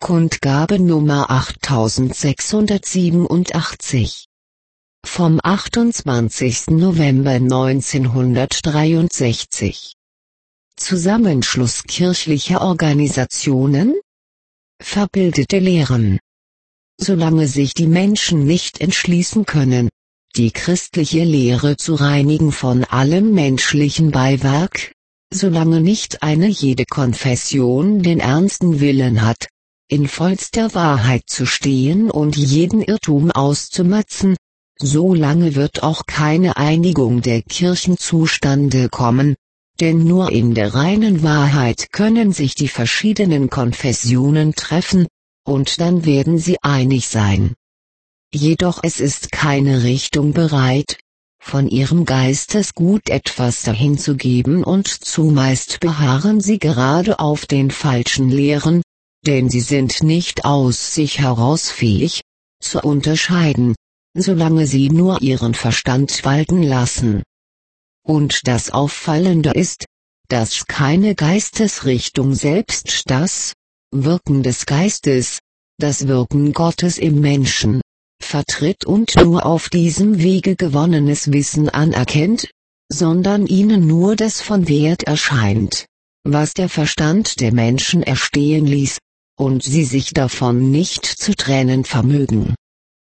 Kundgabe Nummer 8687 vom 28. November 1963. Zusammenschluss kirchlicher Organisationen? Verbildete Lehren. Solange sich die Menschen nicht entschließen können, die christliche Lehre zu reinigen von allem menschlichen Beiwerk, solange nicht eine jede Konfession den ernsten Willen hat, in vollster Wahrheit zu stehen und jeden Irrtum auszumerzen, solange wird auch keine Einigung der Kirchen zustande kommen, denn nur in der reinen Wahrheit können sich die verschiedenen Konfessionen treffen, und dann werden sie einig sein. Jedoch es ist keine Richtung bereit, von ihrem Geistesgut etwas dahin zu geben, und zumeist beharren sie gerade auf den falschen Lehren, denn sie sind nicht aus sich heraus fähig, zu unterscheiden, solange sie nur ihren Verstand walten lassen. Und das Auffallende ist, dass keine Geistesrichtung selbst das Wirken des Geistes, das Wirken Gottes im Menschen, vertritt und nur auf diesem Wege gewonnenes Wissen anerkennt, sondern ihnen nur das von Wert erscheint, was der Verstand der Menschen erstehen ließ, und sie sich davon nicht zu trennen vermögen.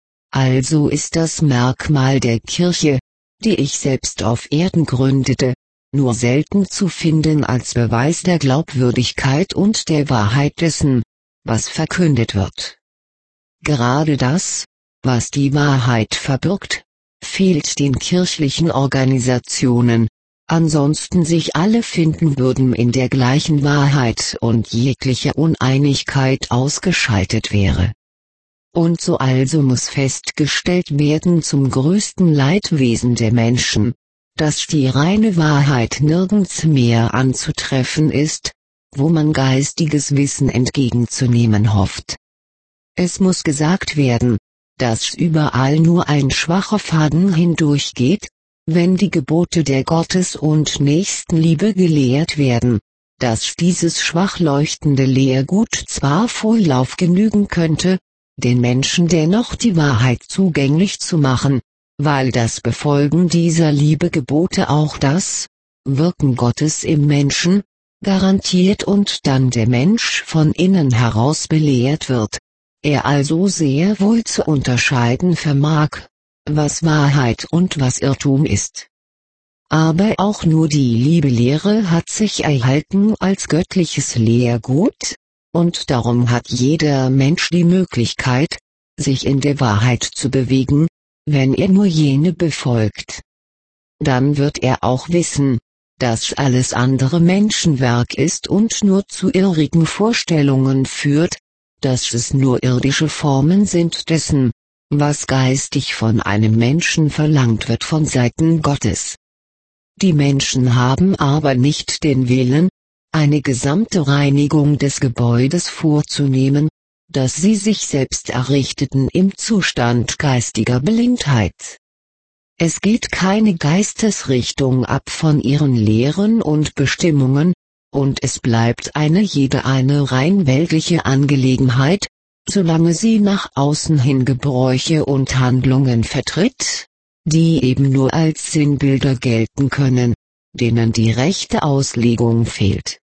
Also ist das Merkmal der Kirche, die ich selbst auf Erden gründete, nur selten zu finden als Beweis der Glaubwürdigkeit und der Wahrheit dessen, was verkündet wird. Gerade das, was die Wahrheit verbirgt, fehlt den kirchlichen Organisationen, ansonsten sich alle finden würden in der gleichen Wahrheit und jegliche Uneinigkeit ausgeschaltet wäre. Und so also muss festgestellt werden zum größten Leidwesen der Menschen, dass die reine Wahrheit nirgends mehr anzutreffen ist, wo man geistiges Wissen entgegenzunehmen hofft. Es muss gesagt werden, dass überall nur ein schwacher Faden hindurchgeht, wenn die Gebote der Gottes- und Nächstenliebe gelehrt werden, dass dieses schwach leuchtende Lehrgut zwar Vorlauf genügen könnte, den Menschen dennoch die Wahrheit zugänglich zu machen, weil das Befolgen dieser Liebegebote auch das Wirken Gottes im Menschen garantiert und dann der Mensch von innen heraus belehrt wird, er also sehr wohl zu unterscheiden vermag, was Wahrheit und was Irrtum ist. Aber auch nur die Liebelehre hat sich erhalten als göttliches Lehrgut, und darum hat jeder Mensch die Möglichkeit, sich in der Wahrheit zu bewegen, wenn er nur jene befolgt. Dann wird er auch wissen, dass alles andere Menschenwerk ist und nur zu irrigen Vorstellungen führt, dass es nur irdische Formen sind dessen, was geistig von einem Menschen verlangt wird von Seiten Gottes. Die Menschen haben aber nicht den Willen, eine gesamte Reinigung des Gebäudes vorzunehmen, das sie sich selbst errichteten im Zustand geistiger Blindheit. Es geht keine Geistesrichtung ab von ihren Lehren und Bestimmungen, und es bleibt eine rein weltliche Angelegenheit, solange sie nach außen hin Gebräuche und Handlungen vertritt, die eben nur als Sinnbilder gelten können, denen die rechte Auslegung fehlt.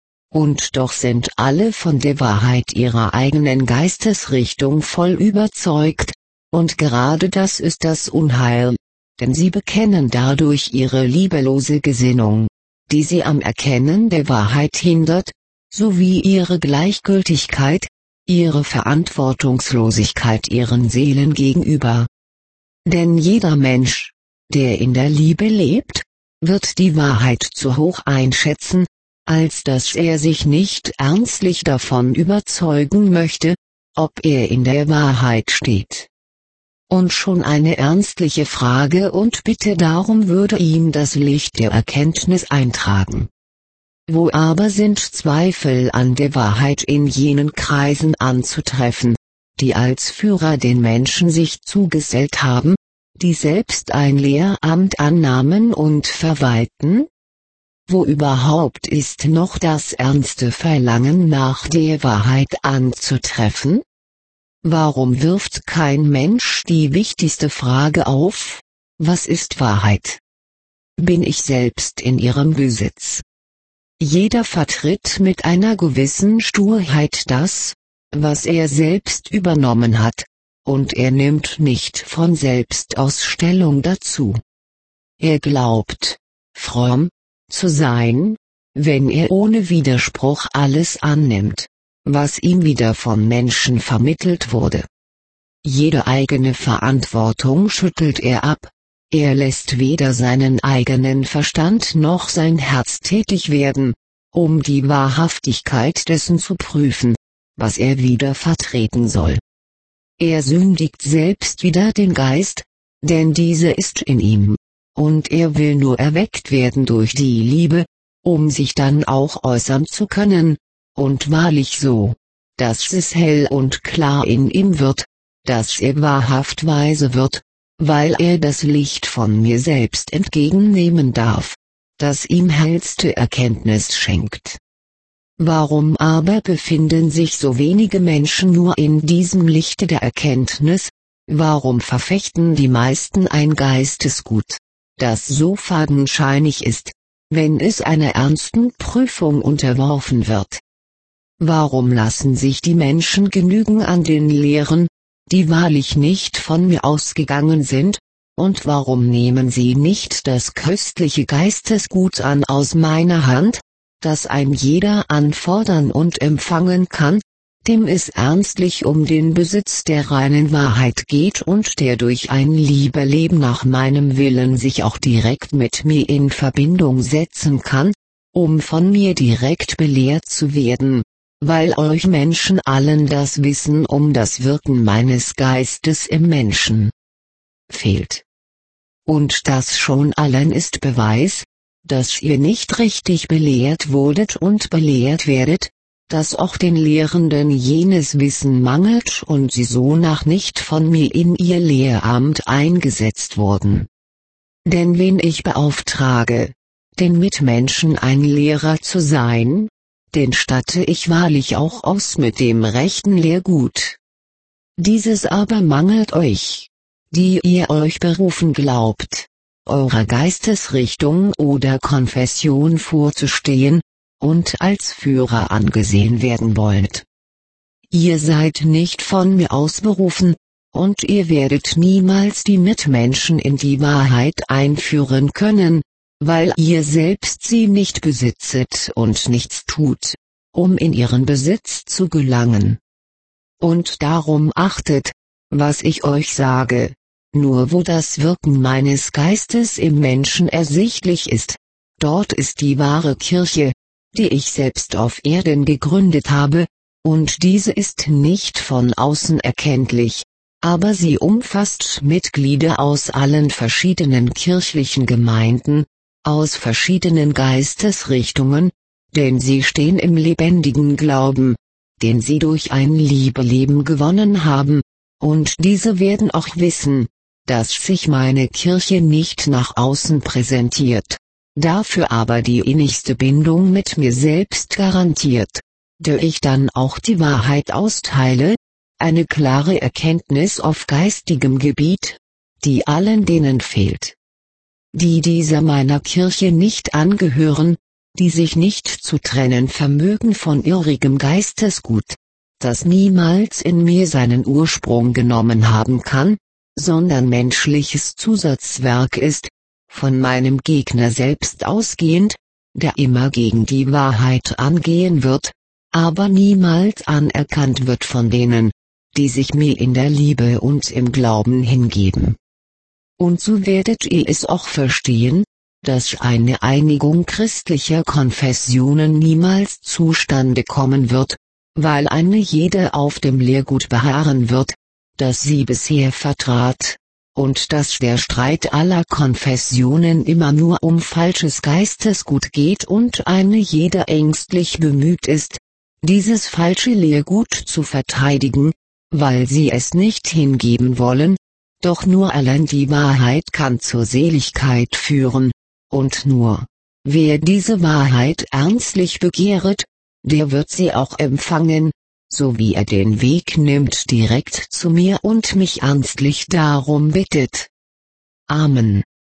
Und doch sind alle von der Wahrheit ihrer eigenen Geistesrichtung voll überzeugt, und gerade das ist das Unheil, denn sie bekennen dadurch ihre liebelose Gesinnung, die sie am Erkennen der Wahrheit hindert, sowie ihre Gleichgültigkeit, ihre Verantwortungslosigkeit ihren Seelen gegenüber. Denn jeder Mensch, der in der Liebe lebt, wird die Wahrheit zu hoch einschätzen, als dass er sich nicht ernstlich davon überzeugen möchte, ob er in der Wahrheit steht. Und schon eine ernstliche Frage und Bitte darum würde ihm das Licht der Erkenntnis eintragen. Wo aber sind Zweifel an der Wahrheit in jenen Kreisen anzutreffen, die als Führer den Menschen sich zugesellt haben, die selbst ein Lehramt annahmen und verwalten? wo überhaupt ist noch das ernste Verlangen nach der Wahrheit anzutreffen? Warum wirft kein Mensch die wichtigste Frage auf: Was ist Wahrheit? Bin ich selbst in ihrem Besitz? Jeder vertritt mit einer gewissen Sturheit das, was er selbst übernommen hat, und er nimmt nicht von selbst aus Stellung dazu. Er glaubt, fromm zu sein, wenn er ohne Widerspruch alles annimmt, was ihm wieder von Menschen vermittelt wurde. Jede eigene Verantwortung schüttelt er ab. Er lässt weder seinen eigenen Verstand noch sein Herz tätig werden, um die Wahrhaftigkeit dessen zu prüfen, was er wieder vertreten soll. Er sündigt selbst wider den Geist, denn diese ist in ihm, und er will nur erweckt werden durch die Liebe, um sich dann auch äußern zu können, und wahrlich so, dass es hell und klar in ihm wird, dass er wahrhaft weise wird, weil er das Licht von mir selbst entgegennehmen darf, das ihm hellste Erkenntnis schenkt. Warum aber befinden sich so wenige Menschen nur in diesem Lichte der Erkenntnis? Warum verfechten die meisten ein Geistesgut, das so fadenscheinig ist, wenn es einer ernsten Prüfung unterworfen wird? Warum lassen sich die Menschen genügen an den Lehren, die wahrlich nicht von mir ausgegangen sind, und warum nehmen sie nicht das köstliche Geistesgut an aus meiner Hand, das ein jeder anfordern und empfangen kann, dem es ernstlich um den Besitz der reinen Wahrheit geht und der durch ein Liebeleben nach meinem Willen sich auch direkt mit mir in Verbindung setzen kann, um von mir direkt belehrt zu werden, weil euch Menschen allen das Wissen um das Wirken meines Geistes im Menschen fehlt. Und das schon allen ist Beweis, dass ihr nicht richtig belehrt wurdet und belehrt werdet, dass auch den Lehrenden jenes Wissen mangelt und sie sonach nicht von mir in ihr Lehramt eingesetzt wurden. Denn wen ich beauftrage, den Mitmenschen ein Lehrer zu sein, den statte ich wahrlich auch aus mit dem rechten Lehrgut. Dieses aber mangelt euch, die ihr euch berufen glaubt, eurer Geistesrichtung oder Konfession vorzustehen, und als Führer angesehen werden wollt. Ihr seid nicht von mir aus berufen, und ihr werdet niemals die Mitmenschen in die Wahrheit einführen können, weil ihr selbst sie nicht besitzet und nichts tut, um in ihren Besitz zu gelangen. Und darum achtet, was ich euch sage, nur wo das Wirken meines Geistes im Menschen ersichtlich ist, dort ist die wahre Kirche, die ich selbst auf Erden gegründet habe, und diese ist nicht von außen erkenntlich, aber sie umfasst Mitglieder aus allen verschiedenen kirchlichen Gemeinden, aus verschiedenen Geistesrichtungen, denn sie stehen im lebendigen Glauben, den sie durch ein Liebeleben gewonnen haben, und diese werden auch wissen, dass sich meine Kirche nicht nach außen präsentiert, dafür aber die innigste Bindung mit mir selbst garantiert, der ich dann auch die Wahrheit austeile, eine klare Erkenntnis auf geistigem Gebiet, die allen denen fehlt, die dieser meiner Kirche nicht angehören, die sich nicht zu trennen vermögen von irrigem Geistesgut, das niemals in mir seinen Ursprung genommen haben kann, sondern menschliches Zusatzwerk ist, von meinem Gegner selbst ausgehend, der immer gegen die Wahrheit angehen wird, aber niemals anerkannt wird von denen, die sich mir in der Liebe und im Glauben hingeben. Und so werdet ihr es auch verstehen, dass eine Einigung christlicher Konfessionen niemals zustande kommen wird, weil eine jede auf dem Lehrgut beharren wird, das sie bisher vertrat, und dass der Streit aller Konfessionen immer nur um falsches Geistesgut geht und eine jede ängstlich bemüht ist, dieses falsche Lehrgut zu verteidigen, weil sie es nicht hingeben wollen, doch nur allein die Wahrheit kann zur Seligkeit führen, und nur, Wer diese Wahrheit ernstlich begehret, der wird sie auch empfangen, so wie er den Weg nimmt direkt zu mir und mich ernstlich darum bittet. Amen.